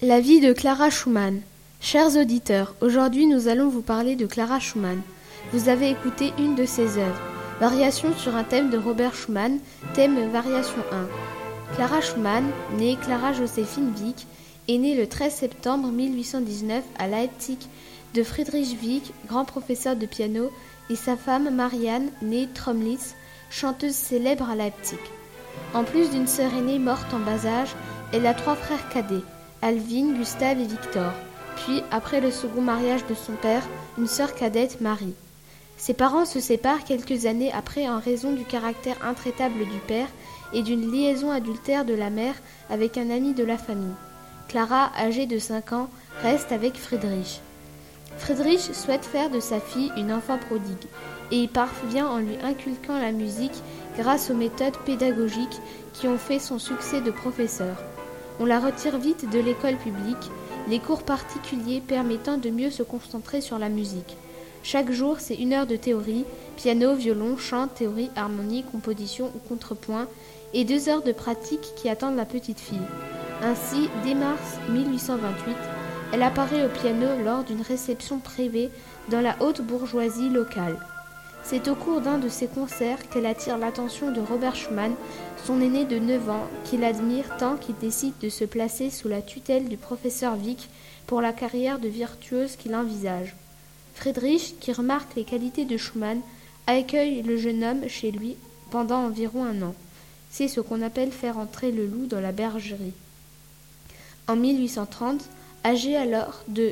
La vie de Clara Schumann. Chers auditeurs, aujourd'hui nous allons vous parler de Clara Schumann. Vous avez écouté une de ses œuvres, Variation sur un thème de Robert Schumann, thème Variation 1. Clara Schumann, née Clara Joséphine Wieck, est née le 13 septembre 1819 à Leipzig de Friedrich Wieck, grand professeur de piano, et sa femme Marianne, née Tromlitz, chanteuse célèbre à Leipzig. En plus d'une sœur aînée morte en bas âge, elle a 3 frères cadets, Alvin, Gustave et Victor, puis, après le second mariage de son père, une sœur cadette, Marie. Ses parents se séparent quelques années après en raison du caractère intraitable du père et d'une liaison adultère de la mère avec un ami de la famille. Clara, âgée de 5 ans, reste avec Friedrich. Friedrich souhaite faire de sa fille une enfant prodigue et y parvient en lui inculquant la musique grâce aux méthodes pédagogiques qui ont fait son succès de professeur. On la retire vite de l'école publique, les cours particuliers permettant de mieux se concentrer sur la musique. Chaque jour, c'est 1 heure de théorie, piano, violon, chant, théorie, harmonie, composition ou contrepoint, et 2 heures de pratique qui attendent la petite fille. Ainsi, dès mars 1828, elle apparaît au piano lors d'une réception privée dans la haute bourgeoisie locale. C'est au cours d'un de ses concerts qu'elle attire l'attention de Robert Schumann, son aîné de 9 ans, qui l'admire tant qu'il décide de se placer sous la tutelle du professeur Wieck pour la carrière de virtuose qu'il envisage. Friedrich, qui remarque les qualités de Schumann, accueille le jeune homme chez lui pendant environ 1 an. C'est ce qu'on appelle faire entrer le loup dans la bergerie. En 1830, âgée alors de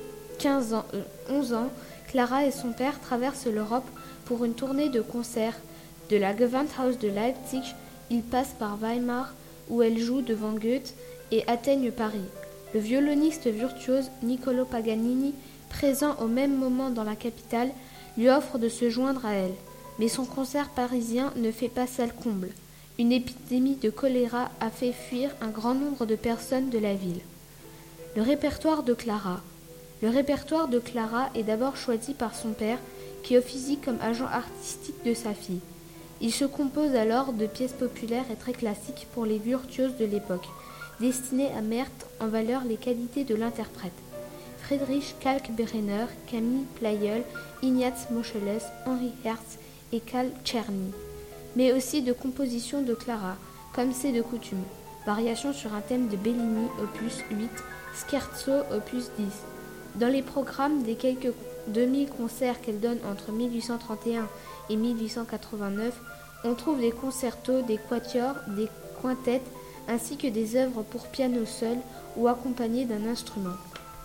11 ans, Clara et son père traversent l'Europe pour une tournée de concerts. De la Gewandhaus de Leipzig, ils passent par Weimar, où elle joue devant Goethe, et atteignent Paris. Le violoniste virtuose Niccolò Paganini, présent au même moment dans la capitale, lui offre de se joindre à elle. Mais son concert parisien ne fait pas salle comble. Une épidémie de choléra a fait fuir un grand nombre de personnes de la ville. Le répertoire de Clara. Le répertoire de Clara est d'abord choisi par son père, qui officie comme agent artistique de sa fille. Il se compose alors de pièces populaires et très classiques pour les virtuoses de l'époque, destinées à mettre en valeur les qualités de l'interprète. Friedrich Kalkbrenner, Camille Pleyel, Ignaz Moscheles, Henri Herz et Karl Czerny. Mais aussi de compositions de Clara, comme c'est de coutume. Variation sur un thème de Bellini, opus 8, Scherzo, opus 10. Dans les programmes des quelques demi-concerts qu'elle donne entre 1831 et 1889, on trouve des concertos, des quatuors, des quintettes, ainsi que des œuvres pour piano seul ou accompagné d'un instrument.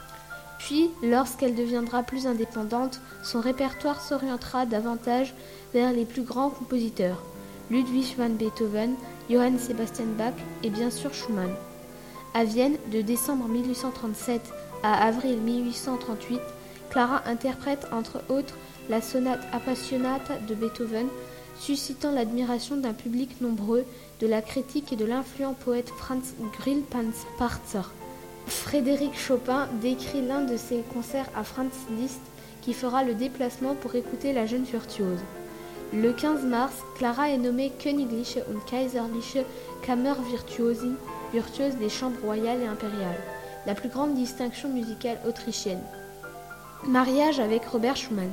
Puis, lorsqu'elle deviendra plus indépendante, son répertoire s'orientera davantage vers les plus grands compositeurs, Ludwig van Beethoven, Johann Sebastian Bach et bien sûr Schumann. À Vienne, de décembre 1837 à avril 1838, Clara interprète entre autres la sonate Appassionata de Beethoven, suscitant l'admiration d'un public nombreux, de la critique et de l'influent poète Franz Grillparzer. Frédéric Chopin décrit l'un de ses concerts à Franz Liszt, qui fera le déplacement pour écouter la jeune virtuose. Le 15 mars, Clara est nommée Königliche und Kaiserliche Kammervirtuosin, virtuose des chambres royales et impériales, la plus grande distinction musicale autrichienne. Mariage avec Robert Schumann.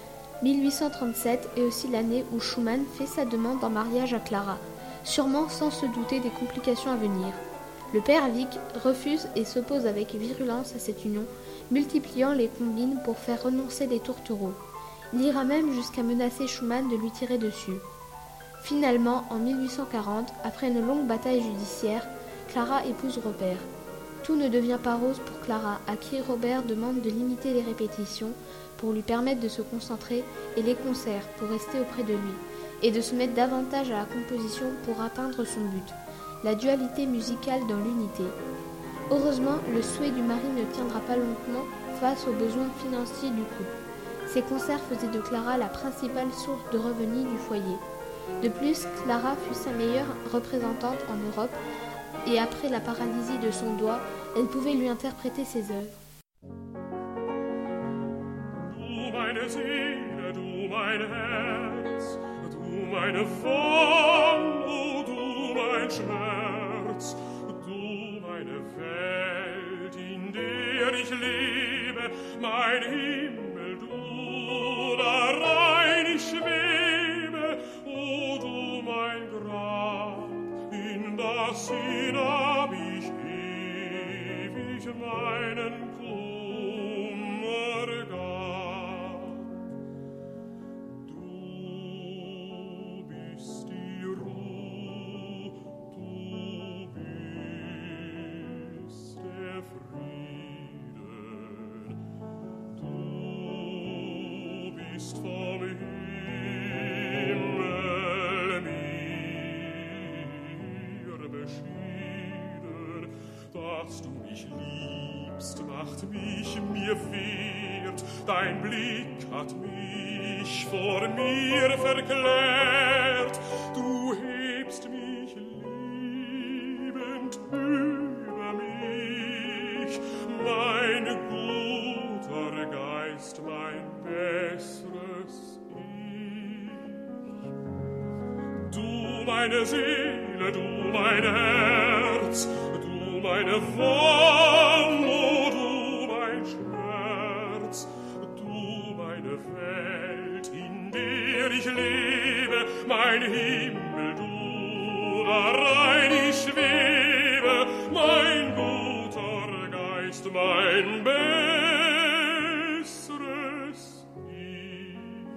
1837 est aussi l'année où Schumann fait sa demande en mariage à Clara, sûrement sans se douter des complications à venir. Le père Wieck refuse et s'oppose avec virulence à cette union, multipliant les combines pour faire renoncer les tourtereaux. Il ira même jusqu'à menacer Schumann de lui tirer dessus. Finalement, en 1840, après une longue bataille judiciaire, Clara épouse Robert. Tout ne devient pas rose pour Clara, à qui Robert demande de limiter les répétitions pour lui permettre de se concentrer et les concerts pour rester auprès de lui, et de se mettre davantage à la composition pour atteindre son but, la dualité musicale dans l'unité. Heureusement, le souhait du mari ne tiendra pas longtemps face aux besoins financiers du couple. Ces concerts faisaient de Clara la principale source de revenus du foyer. De plus, Clara fut sa meilleure représentante en Europe, et après la paralysie de son doigt, elle pouvait lui interpréter ses œuvres. Du meine Seele, du mein Herz, du meine Form, oh, du mein Schmerz, du meine Welt, in der ich lebe, mein Himmel, du, darein ich schwebe, o du mein Grab, in das hinab ich ewig meinen Kummer gab. Du bist die Ruhe, du bist der Frieden, du bist vom Himmel mir beschieden. Dass du mich liebst, macht mich mir wert, dein Blick hat mich vor mir verklärt, du hebst mich liebend über mich, mein guter Geist, mein besseres Ich. Du meine Seele, du mein Herz, du meine Wonne, oh, du mein Schmerz, du meine Welt, in der ich lebe, mein Himmel, du, darein ich schwebe, mein guter Geist, mein besseres Ich.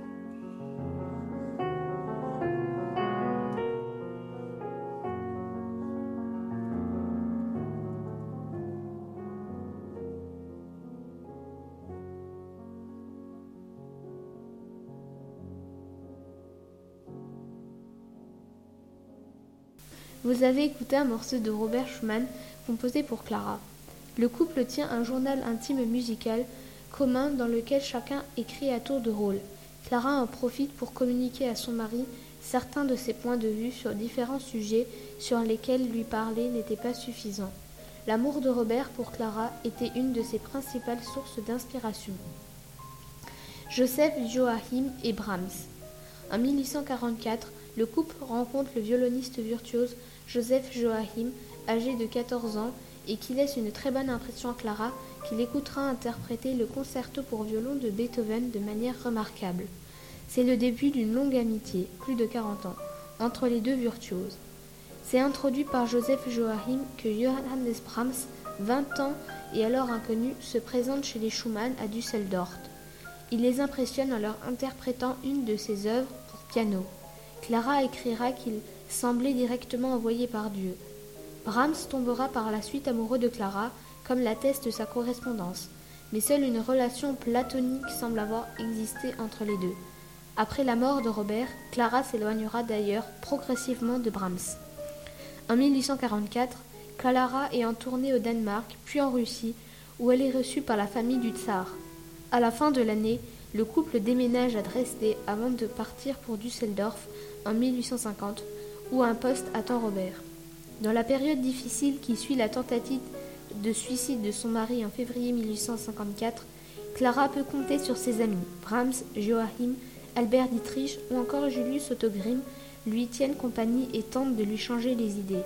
Vous avez écouté un morceau de Robert Schumann composé pour Clara. Le couple tient un journal intime musical commun dans lequel chacun écrit à tour de rôle. Clara en profite pour communiquer à son mari certains de ses points de vue sur différents sujets sur lesquels lui parler n'était pas suffisant. L'amour de Robert pour Clara était une de ses principales sources d'inspiration. Joseph Joachim et Brahms. En 1844, le couple rencontre le violoniste virtuose Joseph Joachim, âgé de 14 ans, et qui laisse une très bonne impression à Clara, qui l'écoutera interpréter le concerto pour violon de Beethoven de manière remarquable. C'est le début d'une longue amitié, plus de 40 ans, entre les deux virtuoses. C'est introduit par Joseph Joachim que Johannes Brahms, 20 ans et alors inconnu, se présente chez les Schumann à Düsseldorf. Il les impressionne en leur interprétant une de ses œuvres pour piano. Clara écrira qu'il semblait directement envoyé par Dieu. Brahms tombera par la suite amoureux de Clara, comme l'atteste sa correspondance, mais seule une relation platonique semble avoir existé entre les deux. Après la mort de Robert, Clara s'éloignera d'ailleurs progressivement de Brahms. En 1844, Clara est en tournée au Danemark, puis en Russie, où elle est reçue par la famille du tsar. À la fin de l'année, le couple déménage à Dresde avant de partir pour Düsseldorf en 1850, où un poste attend Robert. Dans la période difficile qui suit la tentative de suicide de son mari en février 1854, Clara peut compter sur ses amis, Brahms, Joachim, Albert Dietrich ou encore Julius Otto Grimm lui tiennent compagnie et tentent de lui changer les idées.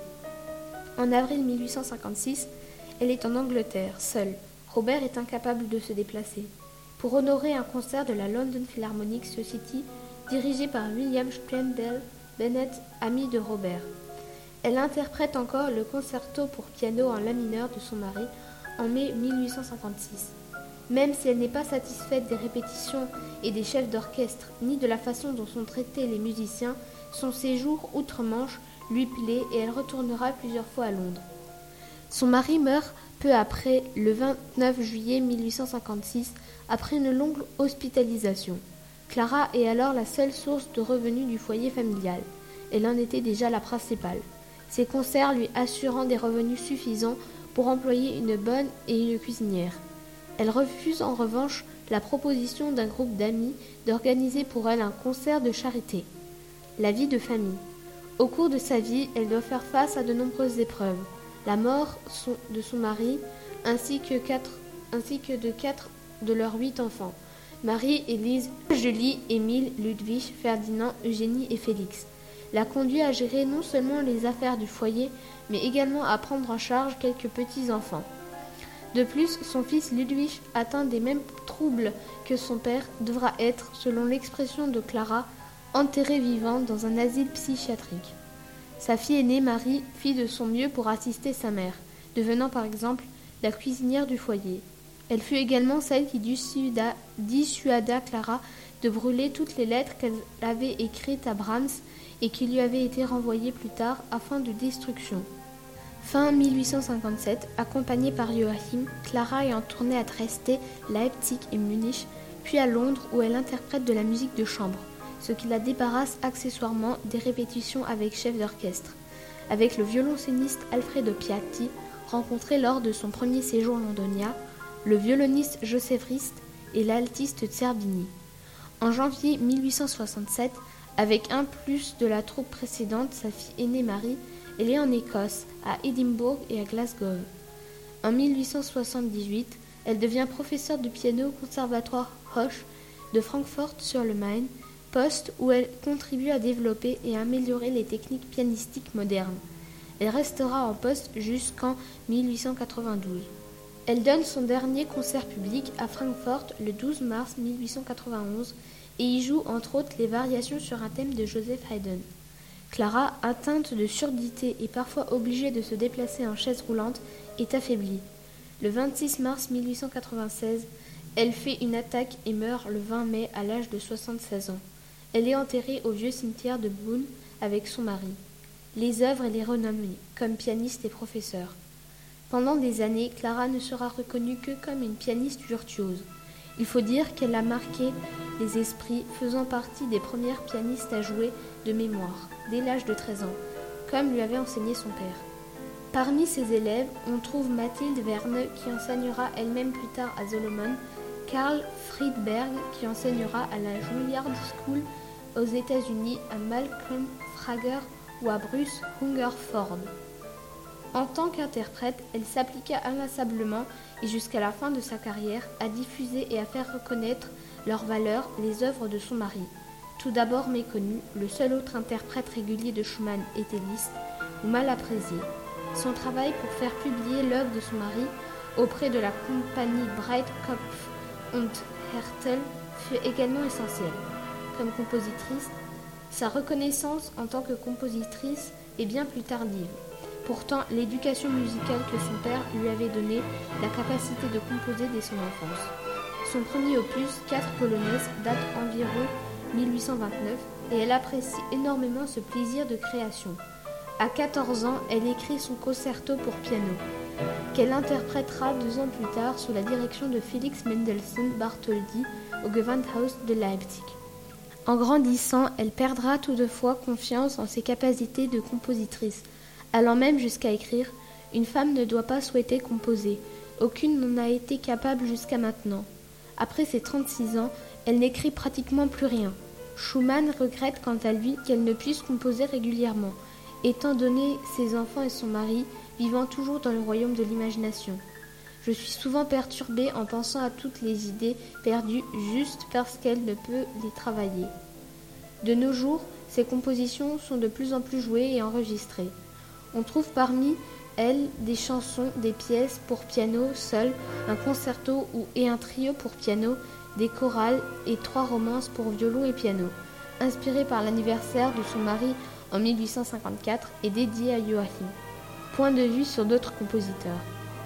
En avril 1856, elle est en Angleterre, seule. Robert est incapable de se déplacer. Pour honorer un concert de la London Philharmonic Society dirigé par William Splendel Bennett, ami de Robert. Elle interprète encore le concerto pour piano en la mineur de son mari en mai 1856. Même si elle n'est pas satisfaite des répétitions et des chefs d'orchestre, ni de la façon dont sont traités les musiciens, son séjour outre-Manche lui plaît et elle retournera plusieurs fois à Londres. Son mari meurt peu après, le 29 juillet 1856, après une longue hospitalisation. Clara est alors la seule source de revenus du foyer familial. Elle en était déjà la principale. Ses concerts lui assurant des revenus suffisants pour employer une bonne et une cuisinière. Elle refuse en revanche la proposition d'un groupe d'amis d'organiser pour elle un concert de charité. La vie de famille. Au cours de sa vie, elle doit faire face à de nombreuses épreuves. La mort de son mari, ainsi que de 4 de leurs 8 enfants. Marie, Élise, Julie, Émile, Ludwig, Ferdinand, Eugénie et Félix. La conduit à gérer non seulement les affaires du foyer, mais également à prendre en charge quelques petits-enfants. De plus, son fils Ludwig, atteint des mêmes troubles que son père, devra être, selon l'expression de Clara, enterré vivant dans un asile psychiatrique. Sa fille aînée, Marie, fit de son mieux pour assister sa mère, devenant par exemple la cuisinière du foyer. Elle fut également celle qui dissuada Clara de brûler toutes les lettres qu'elle avait écrites à Brahms et qui lui avaient été renvoyées plus tard afin de destruction. Fin 1857, accompagnée par Joachim, Clara est en tournée à Dresde, Leipzig et Munich, puis à Londres où elle interprète de la musique de chambre, ce qui la débarrasse accessoirement des répétitions avec chef d'orchestre, avec le violoncelliste Alfredo Piatti, rencontré lors de son premier séjour londonien, le violoniste Joseph Rist et l'altiste Zerbini. En janvier 1867, avec un plus de la troupe précédente, sa fille aînée Marie, elle est en Écosse, à Édimbourg et à Glasgow. En 1878, elle devient professeure de piano au Conservatoire Hoche de Francfort-sur-le-Main, poste où elle contribue à développer et à améliorer les techniques pianistiques modernes. Elle restera en poste jusqu'en 1892. Elle donne son dernier concert public à Francfort le 12 mars 1891 et y joue entre autres les variations sur un thème de Joseph Haydn. Clara, atteinte de surdité et parfois obligée de se déplacer en chaise roulante, est affaiblie. Le 26 mars 1896, elle fait une attaque et meurt le 20 mai à l'âge de 76 ans. Elle est enterrée au vieux cimetière de Boone avec son mari. Les œuvres et les renommées, comme pianiste et professeur. Pendant des années, Clara ne sera reconnue que comme une pianiste virtuose. Il faut dire qu'elle a marqué les esprits, faisant partie des premières pianistes à jouer de mémoire, dès l'âge de 13 ans, comme lui avait enseigné son père. Parmi ses élèves, on trouve Mathilde Verne, qui enseignera elle-même plus tard à Solomon, Carl Friedberg, qui enseignera à la Juilliard School aux États-Unis, à Malcolm Frager ou à Bruce Hungerford. En tant qu'interprète, elle s'appliqua inlassablement et jusqu'à la fin de sa carrière à diffuser et à faire reconnaître leur valeur les œuvres de son mari. Tout d'abord méconnu, le seul autre interprète régulier de Schumann était Liszt, ou mal apprécié. Son travail pour faire publier l'œuvre de son mari auprès de la compagnie Breitkopf und Härtel fut également essentiel. Comme compositrice, sa reconnaissance en tant que compositrice est bien plus tardive. Pourtant, l'éducation musicale que son père lui avait donnée la capacité de composer dès son enfance. Son premier opus, 4 polonaises, date environ 1829 et elle apprécie énormément ce plaisir de création. À 14 ans, elle écrit son concerto pour piano, qu'elle interprétera 2 ans plus tard sous la direction de Felix Mendelssohn Bartholdy au Gewandhaus de Leipzig. En grandissant, elle perdra toutefois confiance en ses capacités de compositrice, allant même jusqu'à écrire « Une femme ne doit pas souhaiter composer. Aucune n'en a été capable jusqu'à maintenant. » Après ses 36 ans, elle n'écrit pratiquement plus rien. Schumann regrette quant à lui qu'elle ne puisse composer régulièrement, étant donné ses enfants et son mari vivant toujours dans le royaume de l'imagination. Je suis souvent perturbée en pensant à toutes les idées perdues juste parce qu'elle ne peut les travailler. De nos jours, ses compositions sont de plus en plus jouées et enregistrées. On trouve parmi elles des chansons, des pièces pour piano seul, un concerto et un trio pour piano, des chorales et 3 romances pour violon et piano, inspirées par l'anniversaire de son mari en 1854 et dédiées à Joachim. Point de vue sur d'autres compositeurs.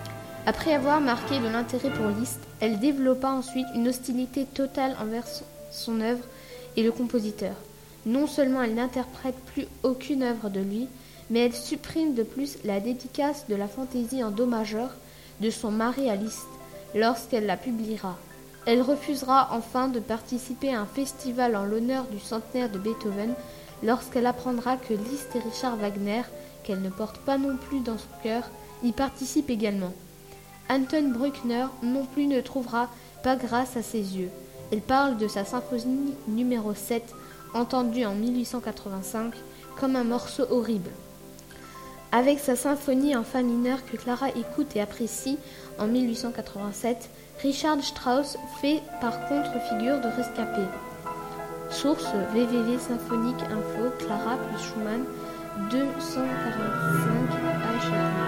Après avoir marqué de l'intérêt pour Liszt, elle développa ensuite une hostilité totale envers son œuvre et le compositeur. Non seulement elle n'interprète plus aucune œuvre de lui, mais elle supprime de plus la dédicace de la fantaisie en do majeur de son mari à Liszt lorsqu'elle la publiera. Elle refusera enfin de participer à un festival en l'honneur du centenaire de Beethoven lorsqu'elle apprendra que Liszt et Richard Wagner, qu'elle ne porte pas non plus dans son cœur, y participent également. Anton Bruckner non plus ne trouvera pas grâce à ses yeux. Elle parle de sa symphonie numéro 7, entendue en 1885, comme un morceau horrible. Avec sa symphonie en fa mineur que Clara écoute et apprécie en 1887, Richard Strauss fait par contre figure de rescapé. Source www.symphonique info, Clara plus Schumann, 245 HF.